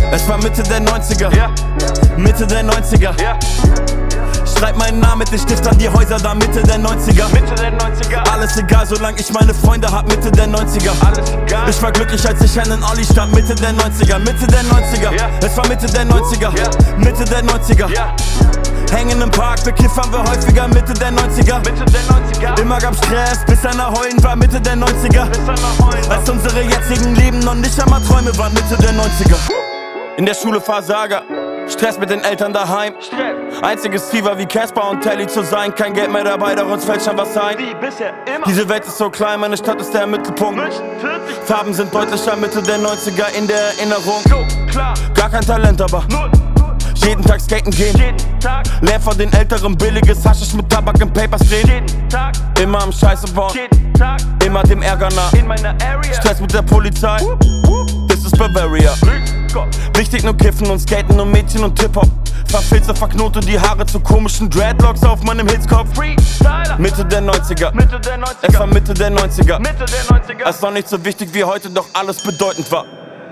Es war Mitte der 90er, Ja, Mitte der 90er. ja, Schreib meinen Namen mit den Stift an die Häuser da, Mitte der 90er. Mitte der 90er. Alles egal, solange ich meine Freunde hab, Mitte der 90er. Alles egal. Ich war glücklich, als ich einen Olli stand, Mitte der 90er, Mitte der 90er. Ja. Es war Mitte der 90er, Ja. Mitte der 90er. Ja, Hängen im Park, bekiffern wir häufiger, Mitte der 90er. Mitte der 90er. Immer gab Stress, bis einer heulen war, Mitte der 90er. Bis dann nach Heulen. Als unsere jetzigen Leben noch nicht einmal Träume waren, Mitte der 90er. In der Schule Versager, Stress mit den Eltern daheim. Stress. Einziges Ziel war wie Casper und Telly zu sein. Kein Geld mehr dabei, doch uns fällt schon was ein. Wie bisher immer. Diese Welt ist so klein, meine Stadt ist der Mittelpunkt. München 40. Farben sind deutlicher, Mitte der 90er in der Erinnerung. So klar. Gar kein Talent, aber Null. jeden Tag skaten gehen. Jeden Tag. Leer von den Älteren, billiges Haschisch mit Tabak und Papers drehen. Jeden Tag. Immer am Scheiße bauen, Jeden Tag. immer dem Ärger nah. In meiner Area. Stress mit der Polizei, das ist Bavaria. Gott. Wichtig nur Kiffen und Skaten und Mädchen und Hip-Hop. Verfilze, verknote die Haare zu komischen Dreadlocks auf meinem Hitzkopf. Freestyler. Mitte der 90er, Mitte der 90er. es war Mitte der 90er. Mitte der 90er. Es war nicht so wichtig wie heute, doch alles bedeutend war.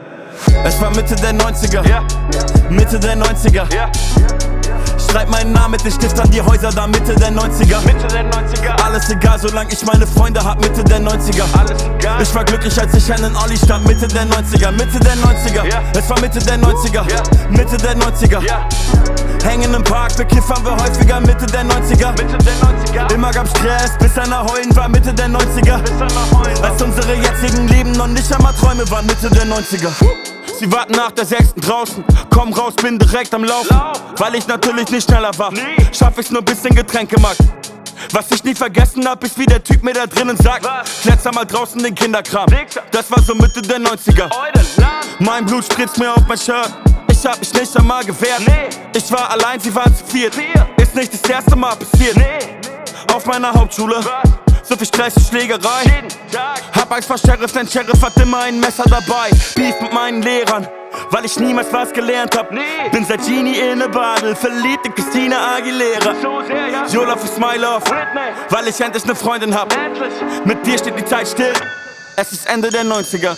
Es war Mitte der 90er, Ja, Mitte der 90er. ja. Schreib meinen Namen mit den Stift an die Häuser da, Mitte der 90er. Mitte der 90er. Alles egal, solange ich meine Freunde hab, Mitte der 90er. Alles egal. Ich war glücklich, als ich einen Olli stand, Mitte der 90er, Mitte der 90er. Ja. Es war Mitte der 90er, Ja. Mitte der 90er. Ja, Hängen im Park, bekiffern wir häufiger, Mitte der 90er. Mitte der 90er. Immer gab Stress, bis einer heulen war, Mitte der 90er. Bis dann nach Heulen. Als unsere jetzigen Leben noch nicht einmal Träume waren, Mitte der 90er. Sie warten nach der 6. draußen, komm raus, bin direkt am Laufen. Lauf. Weil ich natürlich nicht schneller war, Nie. schaff ich's nur bisschen Getränkemarkt. Was ich nie vergessen hab, ist wie der Typ mir da drinnen sagt: Was? Kletzer mal draußen den Kinderkram. Dicker. Das war so Mitte der 90er. Euer Land. Mein Blut spritzt mir auf mein Shirt. Ich hab mich nicht einmal gewehrt. Nee. Ich war allein, sie waren zu viert. Vier. Ist nicht das erste Mal passiert. Nee. Auf meiner Hauptschule, Was? so viel Stress und Schlägerei. Jeden Tag. Hab Angst vor Sheriff, denn Sheriff hat immer ein Messer dabei. Beef mit meinen Lehrern, weil ich niemals was gelernt hab. Nee. Bin seit Genie in ne Badel, verliebt in Christina Aguilera. So sehr, ja. Your love is my love, Britney. weil ich endlich ne Freundin hab. Endlich. Mit dir steht die Zeit still, es ist Ende der 90er.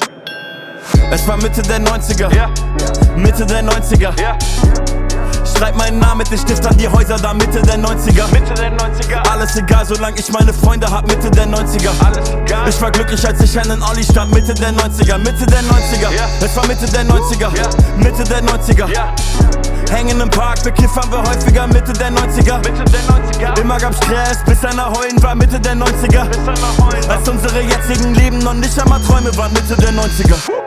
Es war Mitte der 90er, Ja, Mitte der 90er. ja. Schreib meinen Namen mit den Stift an die Häuser da, Mitte der 90er. Mitte der 90er. Alles egal, solange ich meine Freunde hab, Mitte der 90er. Alles egal. Ich war glücklich, als ich einen Olli stand, Mitte der 90er, Mitte der 90er. Ja. Es war Mitte der 90er, Ja. Mitte der 90er. Ja, Hängen im Park, bekiffern wir häufiger, Mitte der 90er. Mitte der 90er. Immer gab Stress, bis einer heulen war, Mitte der 90er. Bis dann nach Heulen. Als unsere jetzigen Leben noch nicht einmal Träume waren, Mitte der 90er.